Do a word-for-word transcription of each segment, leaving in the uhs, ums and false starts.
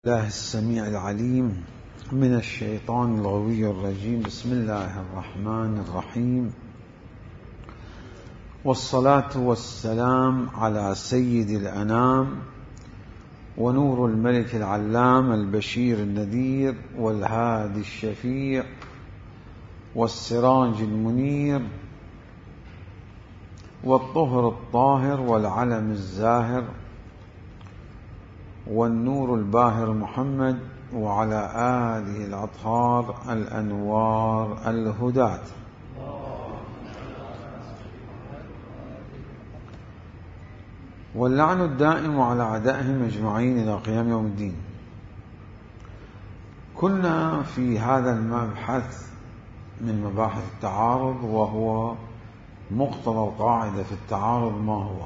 الله السميع العليم من الشيطان الغوي الرجيم. بسم الله الرحمن الرحيم، والصلاة والسلام على سيد الأنام ونور الملك العلام البشير النذير والهادي الشفيع والسراج المنير والطهر الطاهر والعلم الزاهر والنور الباهر محمد وعلى آله الأطهار الأنوار الهداة. واللعن الدائم على أعدائهم أجمعين إلى قيام يوم الدين. كنا في هذا المبحث من مباحث التعارض، وهو مقتضى القاعدة في التعارض ما هو.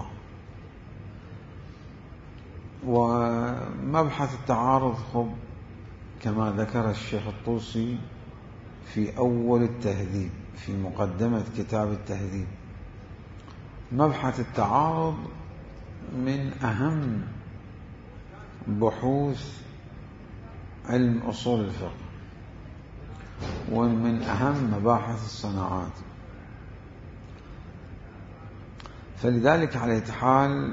ومبحث التعارض خب كما ذكر الشيخ الطوسي في أول التهذيب في مقدمة كتاب التهذيب، مبحث التعارض من أهم بحوث علم أصول الفقه ومن أهم مباحث الصناعات، فلذلك على حال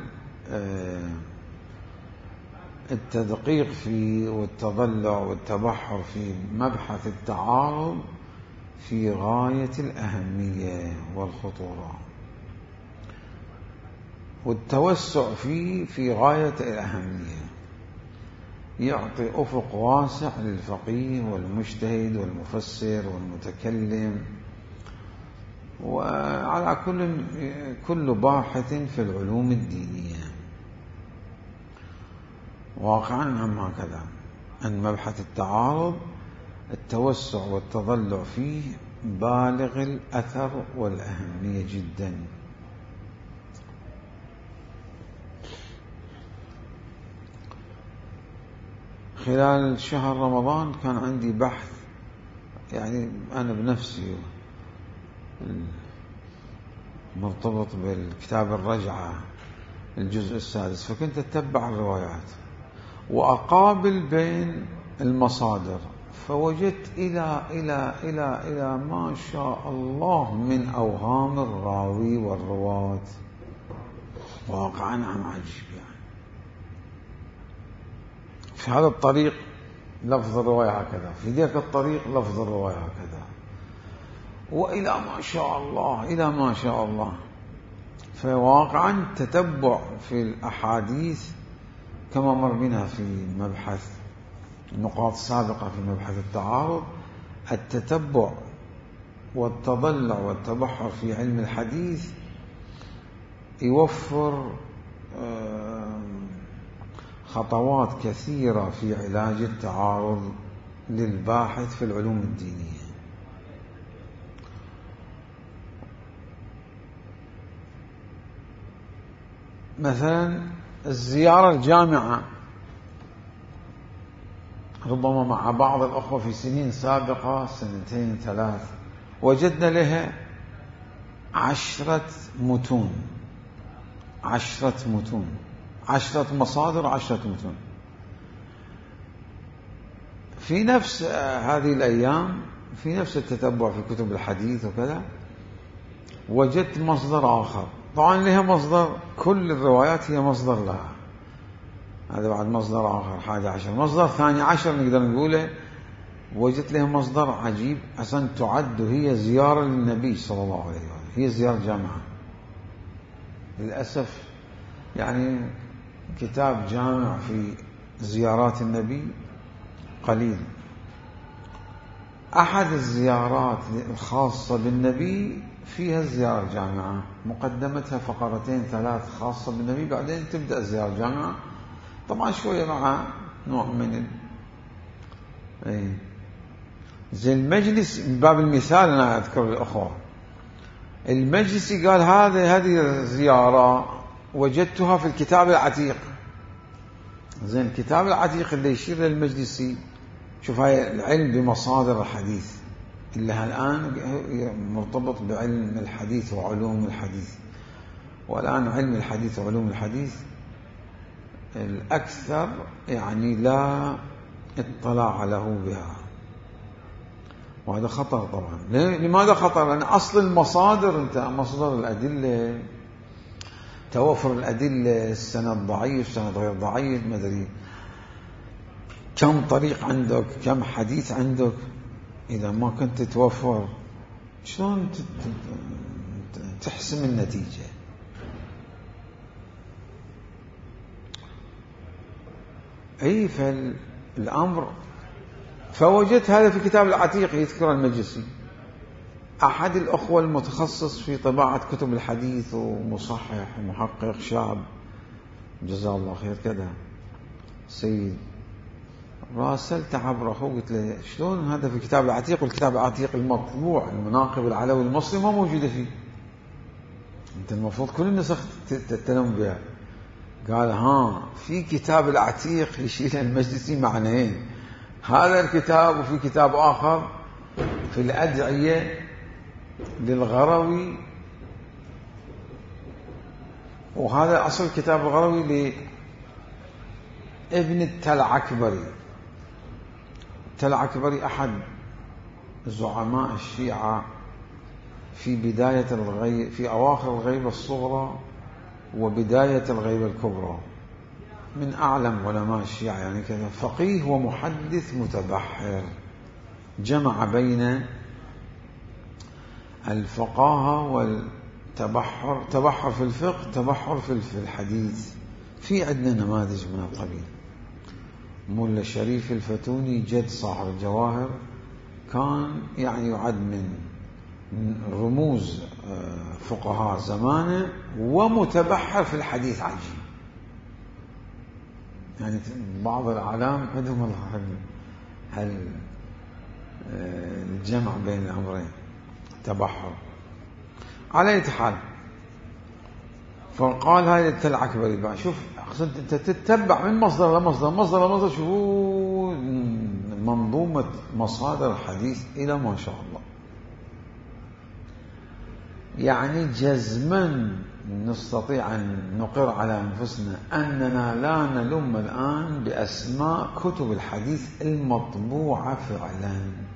التدقيق فيه والتضلع والتبحر في مبحث التعارض في غاية الأهمية والخطورة، والتوسع فيه في غاية الأهمية، يعطي أفق واسع للفقيه والمجتهد والمفسر والمتكلم، وعلى كل كل باحث في العلوم الدينية. واقعا هم هكذا أن مبحث التعارض التوسع والتضلع فيه بالغ الأثر والأهمية جدا. خلال شهر رمضان كان عندي بحث، يعني أنا بنفسي مرتبط بالكتاب الرجعة الجزء السادس، فكنت أتبع الروايات وأقابل بين المصادر، فوجدت إلى إلى إلى إلى ما شاء الله من أوهام الراوي والرواة، واقعا عن عجيب. يعني في هذا الطريق لفظ الرواية هكذا، في ذاك الطريق لفظ الرواية هكذا، وإلى ما شاء الله إلى ما شاء الله. فواقعا تتبع في الأحاديث كما مر بنا في مبحث نقاط سابقة في مبحث التعارض، التتبع والتضلع والتبحر في علم الحديث يوفر خطوات كثيرة في علاج التعارض للباحث في العلوم الدينية. مثلا الزيارة الجامعة، ربما مع بعض الأخوة في سنين سابقة سنتين ثلاث وجدنا لها عشرة متون عشرة متون عشرة مصادر عشرة متون. في نفس هذه الأيام في نفس التتبع في كتب الحديث وكذا وجدت مصدر آخر، طبعا لها مصدر، كل الروايات هي مصدر لها، هذا بعد مصدر آخر حادي عشر. مصدر ثاني عشر نقدر نقوله، وجدت لها مصدر عجيب أصلا، تعد هي زيارة للنبي صلى الله عليه وسلم، هي زيارة جامعة. للأسف يعني كتاب جامع في زيارات النبي قليل. أحد الزيارات الخاصة بالنبي فيها الزيارة الجامعة، مقدمتها فقرتين ثلاث خاصة بالنبي، بعدين تبدأ الزيارة الجامعة، طبعا شوية مع نوع من ال... ايه زي المجلس. من باب المثال أنا أذكر الأخوة، المجلسي قال هذه هذه زيارة وجدتها في الكتاب العتيق. زين الكتاب العتيق اللي يشير للمجلسي، شوف هاي العلم بمصادر الحديث اللي الآن مرتبط بعلم الحديث وعلوم الحديث، والآن علم الحديث وعلوم الحديث الأكثر يعني لا اطلع له بها. وهذا خطر طبعا. لماذا خطر؟ لأن أصل المصادر، أنت مصدر الأدلة، توفر الأدلة، السند ضعيف، السند غير ضعيف، ما أدري كم طريق عندك، كم حديث عندك، إذا ما كنت توفر شلون تحسم النتيجة؟ أي فالأمر. فوجدت هذا في كتاب العتيق يذكر المجلسي، أحد الأخوة المتخصص في طباعة كتب الحديث ومصحح ومحقق شاب جزاه الله خير كذا سيد، راسلت عبره قلت له شلون هذا في كتاب العتيق، والكتاب العتيق المطبوع المناقب العلوي المصري ما موجودة فيه، أنت المفروض كل النسخ تتلم بها. قال ها في كتاب العتيق يشيل المجلسي معنيين، هذا الكتاب وفي كتاب آخر في الأدعية للغروي، وهذا أصل كتاب الغروي لابن التلعكبري. التلعكبري أحد زعماء الشيعة في بداية الغيب، في أواخر الغيبة الصغرى وبداية الغيبة الكبرى، من أعلم علماء الشيعة يعني كذا، فقيه ومحدث متبحر، جمع بين الفقاهة والتبحر، تبحر في الفقه، تبحر في الحديث. في عندنا نماذج من القبيل. ملا شريف الفتوني جد صاحب الجواهر كان يعني يعد من رموز فقهاء زمانه ومتبحر في الحديث عجيب، يعني بعض الأعلام عندهم هل الجمع بين الأمرين تبحر. على أي حال، فقال هذا التلعكبري بقى شوف أقصد أنت تتبع من مصدر لمصدر، مصدر لمصدر، شوفوا منظومة مصادر الحديث إلى ما شاء الله. يعني جزما نستطيع أن نقر على أنفسنا أننا لا نلم الآن بأسماء كتب الحديث المطبوعة فعلا،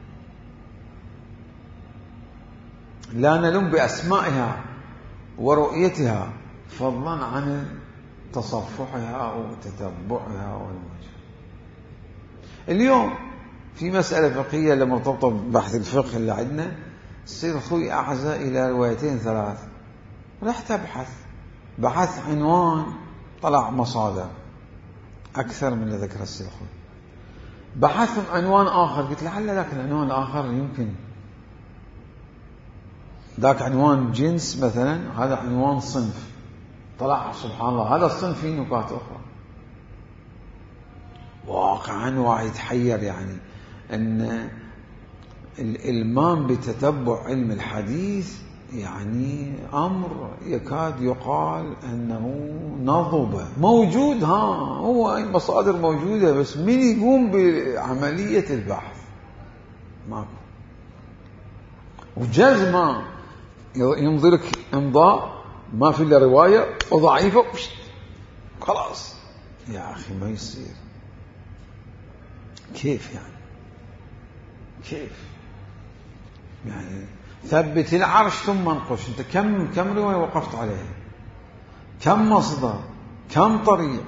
لا نلم بأسمائها ورؤيتها فضلا عن تصفحها وتتبعها والوجه. اليوم في مسألة فقهية مرتبطة ببحث الفقه اللي عندنا، تصير أخوي أعزى إلى روايتين ثلاث، راح تبحث، بحث عنوان طلع مصادر أكثر من اللي ذكر السيد أخوي، بحث عنوان آخر قلت لعل ذاك العنوان الآخر يمكن ذاك عنوان جنس مثلا، هذا عنوان صنف، طلع سبحان الله هذا الصنف فيه نكات أخرى. واقعا واحد يتحير يعني أن الإلمام بتتبع علم الحديث يعني أمر يكاد يقال أنه نضب موجود، ها هو مصادر موجودة، بس من يقوم بعملية البحث ماكو. وجزما يمضي لك امضاء ما في إلا رواية وضعيفة خلاص. يا أخي ما يصير، كيف يعني كيف يعني ثبت العرش ثم انقش. انت كم كم رواية وقفت عليها، كم مصدر، كم طريق.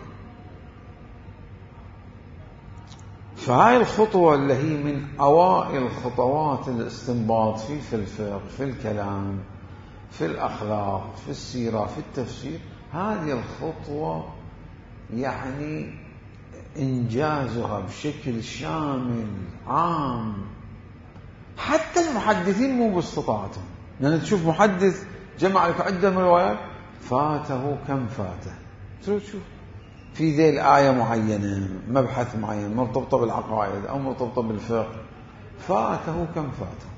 فهاي الخطوة اللي هي من أوائل خطوات الاستنباط في في الفقه، في الكلام، في الأخلاق، في السيرة، في التفسير، هذه الخطوة يعني إنجازها بشكل شامل عام. حتى المحدثين مو باستطاعتهم، لأن يعني تشوف محدث جمع لك عدة من روايات فاته كم فاته، تشوف في ذي الآية معينة، مبحث معين مرتبطة بالعقائد أو مرتبطة بالفقه، فاته كم فاته.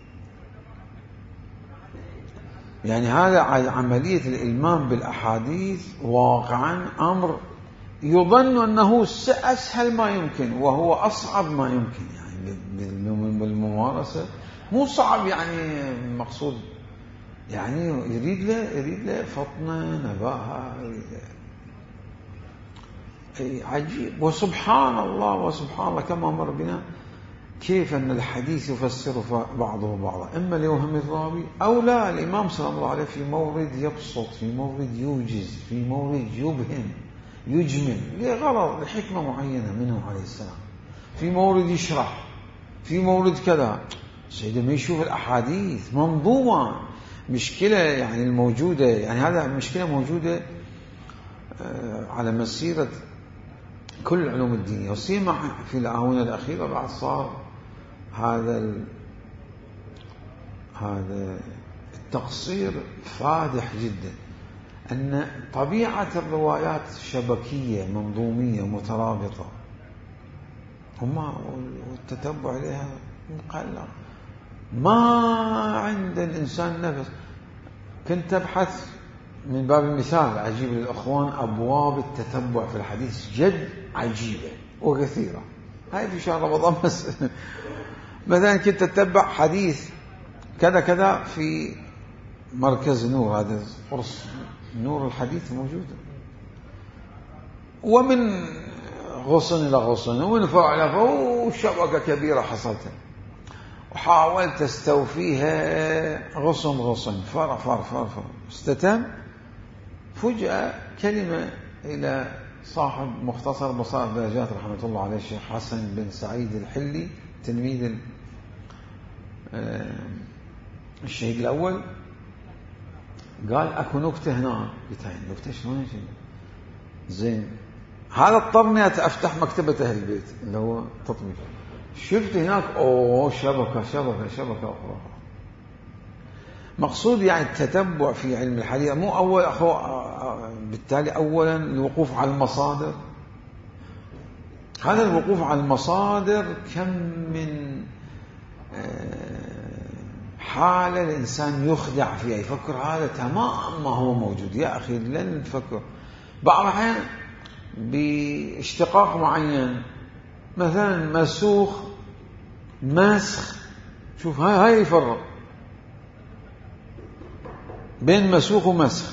يعني هذا عملية الإلمام بالأحاديث واقعا أمر يظن أنه أسهل ما يمكن وهو أصعب ما يمكن، يعني بالممارسة مو صعب، يعني مقصود يعني يريد له يريد له فطنة نباهة. عجيب. وسبحان الله وسبحان الله كما مر بنا كيف أن الحديث يفسر بعضه بعضا، إما لوهم الراوي أو لا. الإمام صلى الله عليه في مورد يبسط، في مورد يوجز، في مورد يبهم يجمل لغرض لحكمة معينة منه عليه السلام، في مورد يشرح، في مورد كذا. سيدنا ما يشوف الأحاديث منظومة، مشكلة يعني الموجودة، يعني هذا مشكلة موجودة على مسيرة كل العلوم الدينية، وسيما في الآونة الأخيرة بعد صار هذا ال... هذا التقصير فادح جدا، أن طبيعة الروايات شبكية منظومية مترابطة، وما والتتبع عليها مقلق، ما عند الإنسان نفس. كنت أبحث من باب المثال أجيب للأخوان أبواب التتبع في الحديث جد عجيبة وكثيرة. هاي في شهر رمضان بس مثلا كنت أتبع حديث كذا كذا في مركز نور، هذا قرص نور الحديث موجود، ومن غصن إلى غصن ومن فرع إلى فرع، وشبكة كبيرة حصلتها، وحاولت استوفيها غصن غصن فرع فرع فرع فرع استتم. فجأة كلمة إلى صاحب مختصر بصائر درجات رحمة الله عليه الشيخ حسن بن سعيد الحلي تلميذ الشهيد الأول، قال أكو نكتة هنا. قلت هاي النكتة شلون زين؟ هذا اضطرني أفتح مكتبة أهل البيت اللي هو تطبيق، شفت هناك أوه شبكة شبكة شبكة أخرى. مقصود يعني التتبع في علم الحديث مو أول أخو، بالتالي أولا الوقوف على المصادر. هذا الوقوف على المصادر كم من حالة الإنسان يخدع فيها، يفكر هذا تمام ما هو موجود. يا أخي لن تفكر. بعض الأحيان باشتقاق معين، مثلا مسوخ مسخ، شوف هاي هاي يفرق بين مسوخ ومسخ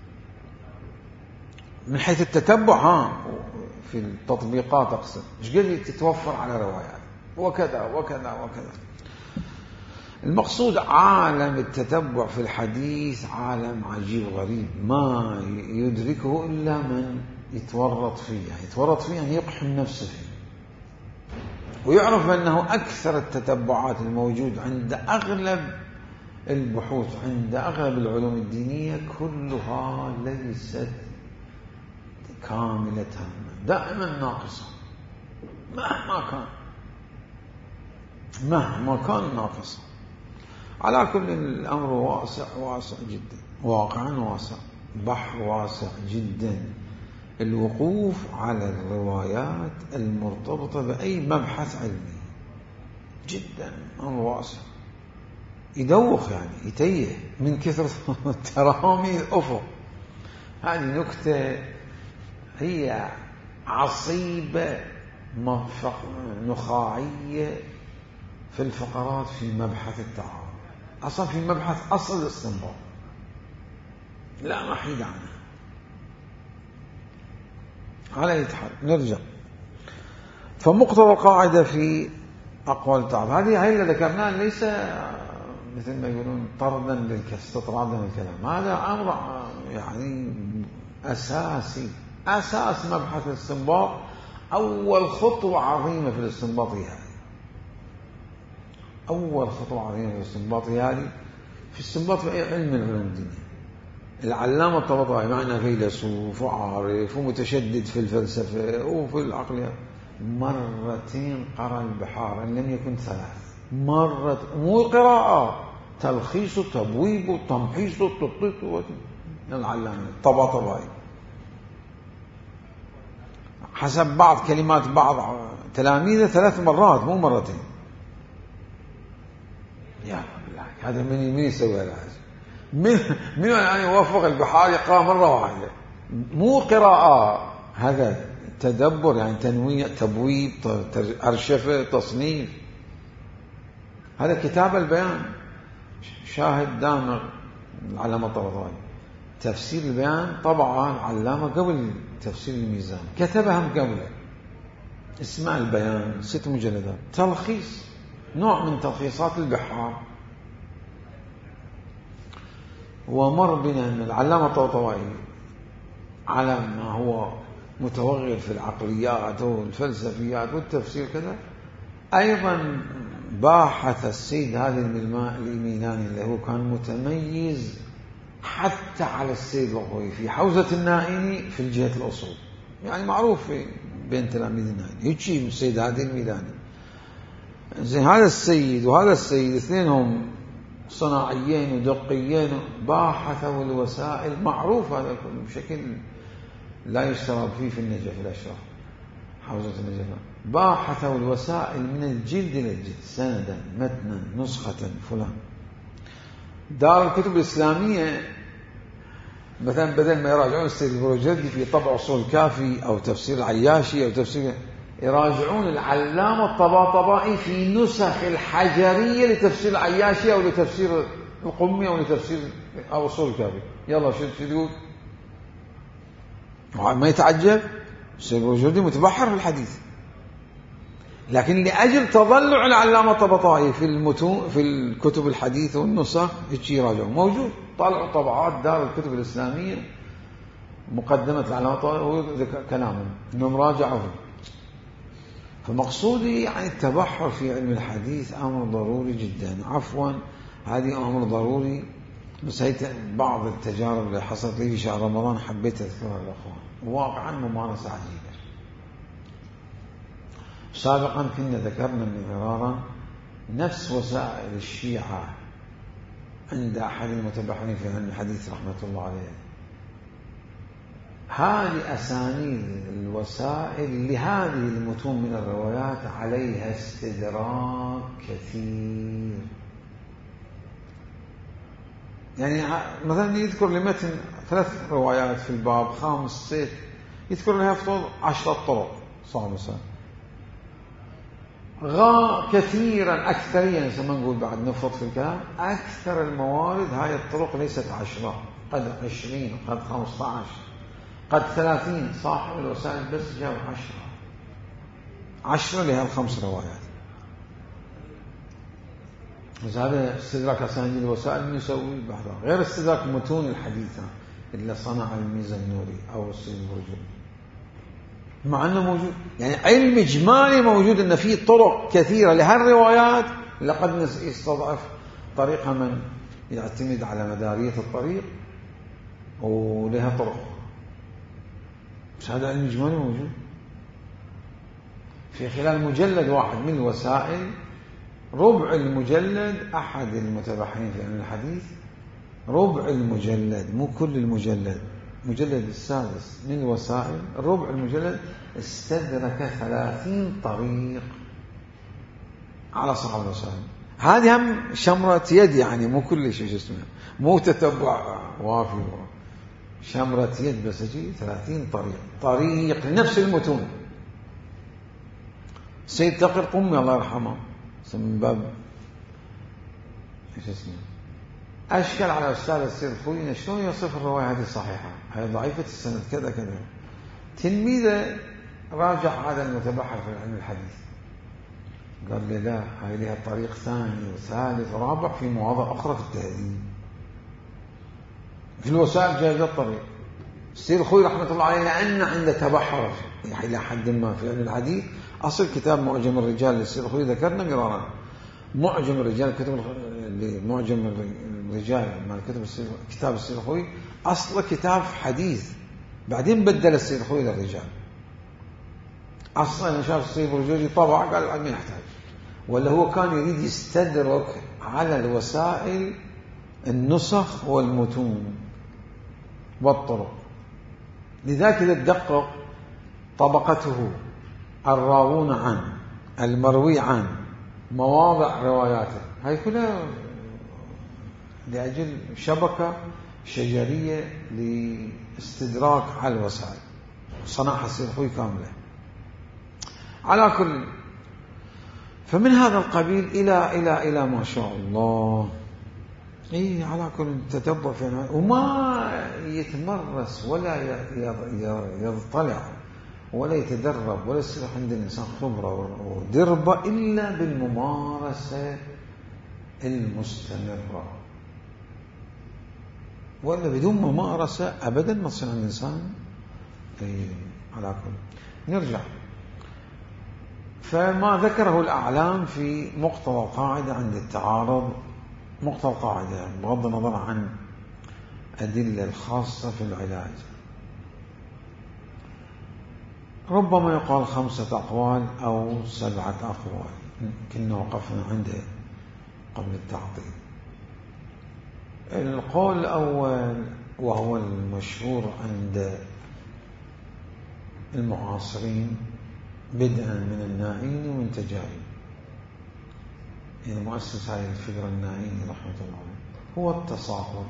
من حيث التتبع. ها في التطبيقات أقصد إيش قد تتوفر على روايات وكذا وكذا وكذا. المقصود عالم التتبع في الحديث عالم عجيب غريب، ما يدركه إلا من يتورط فيه. يعني يتورط فيه يعني يقحم نفسه فيه، ويعرف أنه أكثر التتبعات الموجود عند أغلب البحوث، عند أغلب العلوم الدينية، كلها ليست كاملة، دائما ناقصة، مهما كان مهما كان ناقصة. على كل الأمر واسع واسع جدا، واقعا واسع، بحر واسع جدا. الوقوف على الروايات المرتبطة بأي مبحث علمي جدا أمر واسع، يدوخ يعني يتيه من كثرة ترامي الأفق. هذه نكتة هي عصيبة نخاعية في الفقرات في مبحث التعارض، أصلا في مبحث أصل الاستنباط لا محيد عنه. على أي حال نرجع. فمقتضى القاعدة في أقوال التعارض هذه هي اللي ذكرناها، ليس مثل ما يقولون طردا للاستطرادا للكلام. هذا أمر يعني أساسي، أساس مبحث الاستنباط. أول خطوة عظيمة في الاستنباط هذه، أول خطوة عظيمة في الاستنباط هذه في الاستنباط في أي علم من العلوم الدينية. العلامة الطباطبائي معنى فيلسوف وعارف ومتشدد في الفلسفة وفي العقل، مرتين قرأ البحار إن لم يكن ثلاث مرة، مو قراءة، تلخيص وتبويب وتمحيص وتطبيق. العلامة الطباطبائي حسب بعض كلمات بعض تلاميذه ثلاث مرات مو مرتين. يا الله هذا من مين يسوي هذا؟ من من يعني يوفق البحار يقرأ مرة واحدة، مو قراءة، هذا تدبر يعني تنويع تبويب أرشفة تصنيف. هذا كتاب البيان شاهد دامغ العلامة الطباطبائي، تفسير البيان طبعا علامة قبل تفسير الميزان، كتبها من قبله، اسمها البيان، ست مجلدات، تلخيص، نوع من تلخيصات البحار. ومر بنا أن العلامة الطوطوائي على ما هو متوغل في العقليات والفلسفيات والتفسير كذا، أيضا باحث السيد هذا الميلاني اللي هو كان متميز حتى على السيد الغوي في حوزة النائني في الجهة الأصول، يعني معروف بين تلاميذ النائني يجي السيد هذا الميلاني. زين هذا السيد وهذا السيد اثنينهم صناعيين ودقيين، باحثوا الوسائل، معروف هذا بشكل لا يستراب فيه في النجف الأشراف، حوزة النجف، باحثوا الوسائل من الجلد إلى الجلد، سندا متنا نسخة فلان. دار الكتب الإسلامية مثلا بدل ما يراجعون السيد البروجردي في طبع أصول الكافي أو تفسير العياشي أو تفسير، يراجعون العلامة الطباطبائي في نسخ الحجرية لتفسير العياشي أو لتفسير القمي أو لتفسير أو أصول الكافي. يلا شو تقول؟ ما يتعجب السيد البروجردي متبحر في الحديث، لكن لأجل تضلع العلامة الطباطبائي في المتون في الكتب الحديثة والنسخ يجي يراجعون، موجود، طالعوا طبعات دار الكتب الإسلامية مقدمة العلامة الطباطبائي كلامهم إنهم راجعوا. فمقصودي يعني التبحر في علم الحديث أمر ضروري جدا. عفوا هذه أمر ضروري، بس هي بعض التجارب اللي حصلت لي في شهر رمضان حبيت أذكرها للأخوان، واقعا ممارسة عجيبة. سابقا كنا ذكرنا مرارا نفس وسائل الشيعة عند أحد المتبحرين في علم الحديث رحمة الله عليه، هذه أسانيد الوسائل لهذه المتون من الروايات عليها استدراك كثير. يعني مثلا يذكر لمتن ثلاث روايات في الباب خامس ست، يذكر لها افترض عشرة طرق صعب مثلا، غا كثيرا أكثريا زي ما نقول بعد نفرط في الكلام، أكثر الموارد هاي الطرق ليست عشرة، قد عشرين، قد خمسة عشر، قد ثلاثين. صاحب الوسائل بس جاب عشرة عشرة لها الخمس روايات. بس هذا استدراك أسانيد الوسائل من يسوي البحث، غير استدراك متون الحديثة اللي صنع الميزانوري أو السيد البروجردي، مع أنه موجود، يعني علم إجمالي موجود أن في طرق كثيرة لهالروايات، لقد يستضعف طريقة من يعتمد على مدارية الطريق ولها طرق، بس هذا علم إجمالي موجود. في خلال مجلد واحد من الوسائل، ربع المجلد، أحد المتبحرين في علم الحديث ربع المجلد، مو كل المجلد، مجلد السادس من الوسائل، ربع المجلد استدرك ثلاثين طريق على صاحب الوسائل. هذه هم شمرة يد، يعني مو كل شيء اسمه، مو تتبع وافي، شمرة يد بس اجي ثلاثين طريق، طريق لنفس المتون. سيد تقي القمي الله يرحمه من باب ايش اسمه أشكل على أستاذ السيد الخوي شلون يصف الرواية هذه صحيحة، هي ضعيفة السند كذا كذا. تلميذه راجع هذا المتبحر في علم الحديث، قال لي لا، هاي لها طريق ثاني وثالث ورابع في مواضع أخرى في التهذيب. في الوسائل جاء ذا الطريق. السيد الخوي رحمة الله عليه لأن عنده تبحر يعني إلى حد ما في علم الحديث، أصل كتاب معجم الرجال للسيد الخوي ذكرنا مرارا، معجم الرجال، كتب معجم الرجال مع كتب السيد، كتاب السيد الخوي أصل كتاب حديث، بعدين بدل السيد الخوي للرجال. أصلا شاف السيد البروجردي طبع قال ما يحتاج، ولا هو كان يريد يستدرك على الوسائل النسخ والمتون والطرق، لذلك إذا تدقق طبقته، الراوون عن، المروي عن، مواضع رواياته، هاي كلها لأجل شبكة شجرية لاستدراك على الوسائل، صنعها السيد الخوي كاملة. على كل، فمن هذا القبيل إلى إلى إلى ما شاء الله إيه على كل تتبع في، وما يتمرس ولا يطلع ولا يتدرب ولا يصير عند الإنسان خبرة ودربة إلا بالممارسة المستمرة، ولا بدون ممارسة أبدا ما تصير عند الإنسان. إيه على كل نرجع. فما ذكره الأعلام في مقتضى القاعدة عند التعارض، مقتضى القاعدة بغض النظر عن أدلة الخاصة في العلاج، ربما يقال خمسة أقوال أو سبعة أقوال، كنا وقفنا عنده قبل التعطيل. القول الأول وهو المشهور عند المعاصرين بدءا من النائين ومن تجاري، يعني مؤسس هذه الفكرة النائين رحمة الله عليه، هو التساقط.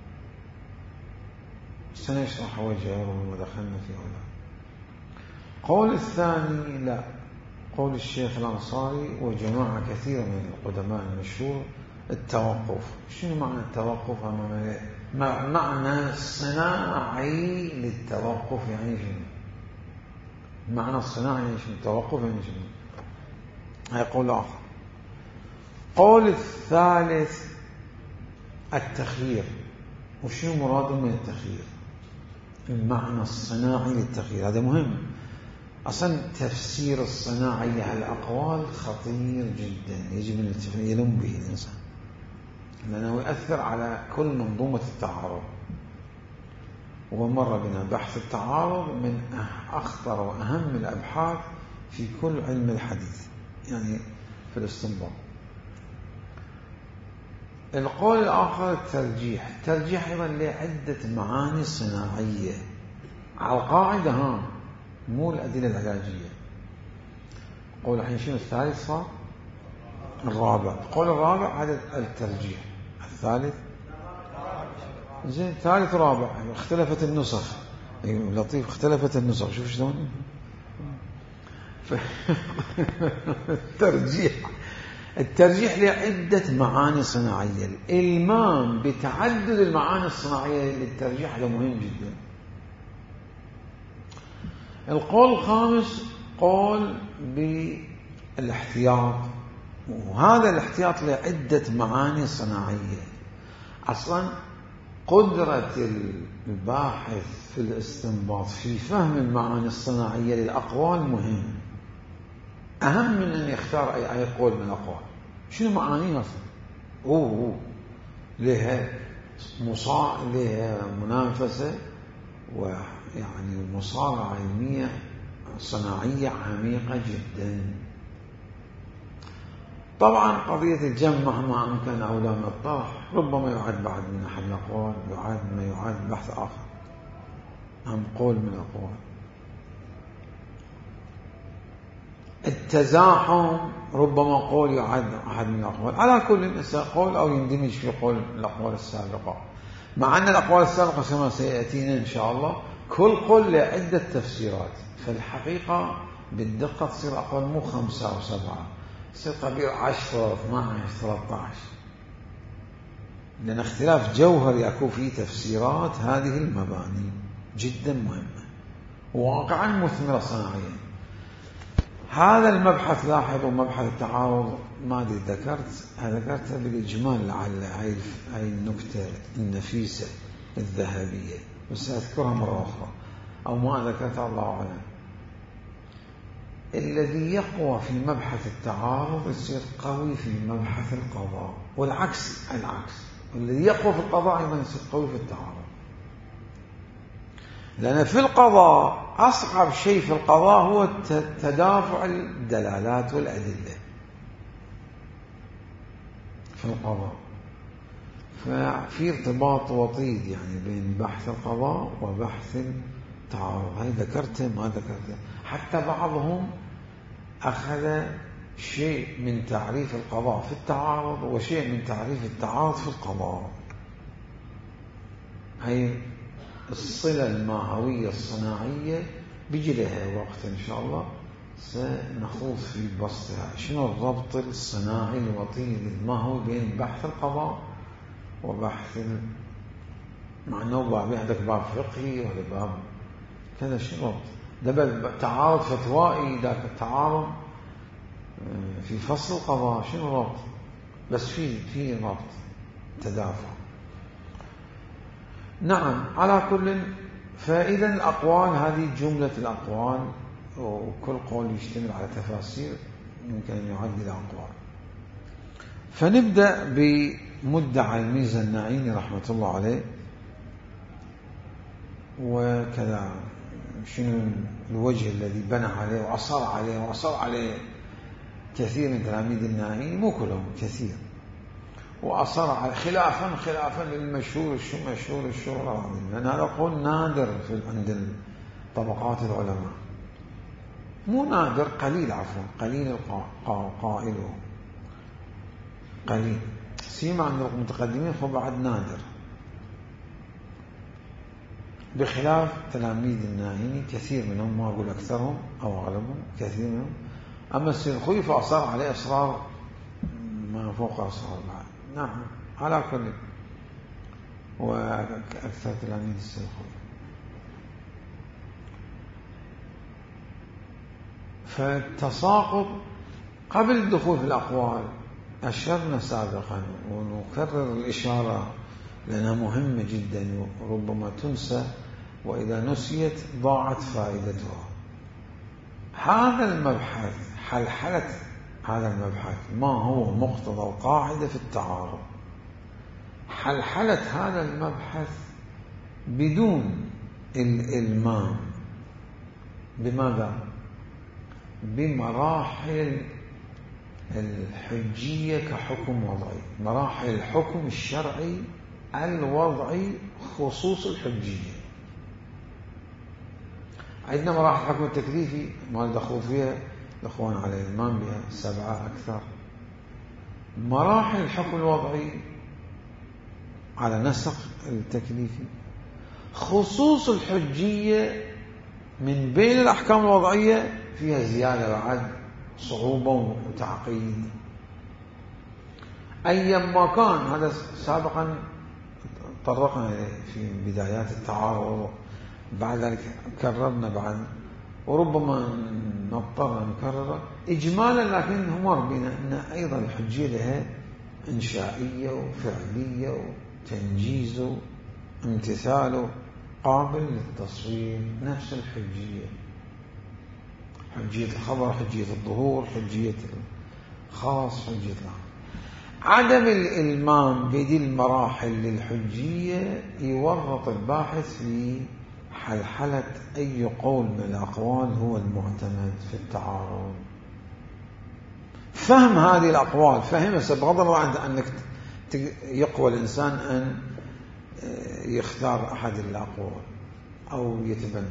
سنشرح وجهه ودخلنا في هذا. قول الثاني لا، قول الشيخ الأنصاري وجماعة كثيرة من القدماء المشهور، التوقف. شنو معنى التوقف؟ معنى الصناعي للتوقف يعني شنو؟ معنى الصناعي يعني شنو؟ التوقف يعني شنو؟ هاي قول آخر. قول الثالث التخيير. وشنو مراد من التخيير؟ المعنى الصناعي للتخيير هذا مهم. أصلا تفسير الصناعي الأقوال خطير جدا، يجب أن يلم به الإنسان، لأنه يؤثر على كل منظومة التعارض. ومر بنا بحث التعارض من أخطر وأهم الأبحاث في كل علم الحديث، يعني في الاستنباط. القول الآخر الترجيح. الترجيح أيضا له عدة معاني صناعية على القاعدة، ها مو الأدلة العلاجية. قول الحين شنو الثالث صار؟ الرابع. القول الرابع هذا الترجيح. الثالث زين، ثالث رابع اختلفت النسخ. لطيف، اختلفت النسخ. شوف شلون الترجيح. الترجيح له عدة معاني صناعية. الإلمام بتعدد المعاني الصناعية للترجيح هذا مهم جدا. القول الخامس قول بالاحتياط، وهذا الاحتياط له عدة معاني صناعية. أصلا قدرة الباحث في الاستنباط في فهم المعاني الصناعية للأقوال مهم، أهم من أن يختار أي أي قول من الأقوال. شنو معانيه أصلا؟ أوه, أوه. لها مصا لها منافسة ويعني مصارعة علمية صناعية عميقة جدا. طبعا قضية الجمع مهما أمكن أو لا من الطرح ربما يعد بعد من أحد الأقوال، يعد ما يعد بحث آخر، أم قول من الأقوال. التزاحم ربما قول يعد أحد من الأقوال. على كل قول أو يندمج في قول الأقوال السابقة، مع أن الأقوال السابقة كما سيأتينا إن شاء الله كل قول له عدة تفسيرات. فالحقيقة بالدقة تصير أقوال مو خمسة أو سبعة، تصير قبيل عشرة اثناعش ثلاثة عشر، لأن اختلاف جوهري يكون في تفسيرات هذه المباني جدا مهمة وواقعا مثمرة صناعيا. هذا المبحث لاحظوا مبحث التعارض ما أدري ذكرت ذكرتها بالإجمال لعل هاي هاي النكتة النفيسة الذهبية، بس أذكرها مرة أخرى أو ما ذكرتها الله أعلم. الذي يقوى في مبحث التعارض يصير قوي في مبحث القضاء، والعكس العكس، الذي يقوى في القضاء أيضا يصير قوي في التعارض. لأن في القضاء أصعب شيء في القضاء هو تدافع الدلالات والأدلة في القضاء. ففي ارتباط وطيد يعني بين بحث القضاء وبحث التعارض. هاي ذكرته ما ذكرته. حتى بعضهم أخذ شيء من تعريف القضاء في التعارض وشيء من تعريف التعارض في القضاء. هاي الصلة الماهوية الصناعية بيجي لها وقت إن شاء الله سنخوض في بسطها. شنو الربط الصناعي الوطيد الماهوي بين بحث القضاء وبحث، مع أنه باب عندك باب فقهي ولا باب كذا، شو ربط؟ ده بل تعارض فتوائي، ذاك التعارض في فصل القضاء، شنو ربط؟ بس في في ربط تدافع. نعم، على كل. فإذا الأقوال هذه جملة الأقوال، وكل قول يشتمل على تفاسير يمكن أن يعد إلى أقوال. فنبدأ بمدعى الميزة النعيني رحمة الله عليه، وكذا شنو الوجه الذي بنى عليه وأصر عليه وأصر عليه كثير من تلاميذ النعيني، مو كلهم، كثير، وأصر على خلافا خلافا للمشهور المشهور الشهرة العظيم، لأن هذا قول نادر في عند طبقات العلماء، مو نادر، قليل، عفوا قليل قائله، قليل سيما عند المتقدمين، فبعد نادر، بخلاف تلاميذ النعيني كثير منهم، ما أقول أكثرهم أو أغلبهم، كثير منهم. أما السيد الخوئي فأصر عليه إصرار ما فوق أصرار بعد. نعم، على كل، وأكثر تلاميذ السيد الخوئي. فالتساقط قبل الدخول في الأقوال أشرنا سابقا، ونكرر الإشارة لأنها مهمة جدا وربما تنسى، وإذا نسيت ضاعت فائدتها. هذا المبحث، حلحلة هذا المبحث، ما هو مقتضى القاعدة في التعارض؟ حلحلة هذا المبحث بدون الإلمام بماذا؟ بمراحل الحجية كحكم وضعي، مراحل الحكم الشرعي الوضعي خصوص الحجية. عندنا مراحل الحكم التكليفي ما ندخل فيها الأخوان على الإلمام بها، سبعة أكثر. مراحل الحكم الوضعي على نسق التكليفي. خصوص الحجية من بين الأحكام الوضعية فيها زيادة بعد، صعوبة وتعقيد. أيما كان، هذا سابقا طرقنا في بدايات التعارض، بعد ذلك كررنا بعد، وربما نضطر نكرره إجمالا، لكن هم ربنا أن أيضا الحجية لها إنشائية وفعلية وتنجيز وامتثال قابل للتصوير، نفس الحجية، حجية الخبر، حجية الظهور، حجية الخاص، حجية العام. عدم الإلمام بذي المراحل للحجية يورط الباحث في حلحلة أي قول من الأقوال هو المعتمد في التعارض. فهم هذه الأقوال، فهمها بغض النظر عن أنك يقوى الإنسان أن يختار أحد الأقوال أو يتبنى،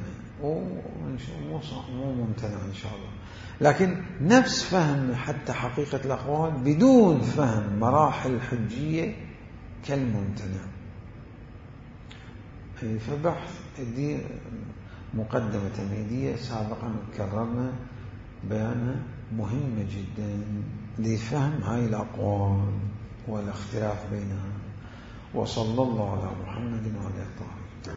مو ممتنع إن شاء الله، لكن نفس فهم حتى حقيقة الأقوال بدون فهم مراحل الحجية كالممتنع. فبحث دي مقدمة تمهيدية سابقا كررنا بيانها، مهمة جدا لفهم هاي الأقوال والاختلاف بينها. وصلى الله على محمد وعلى آله.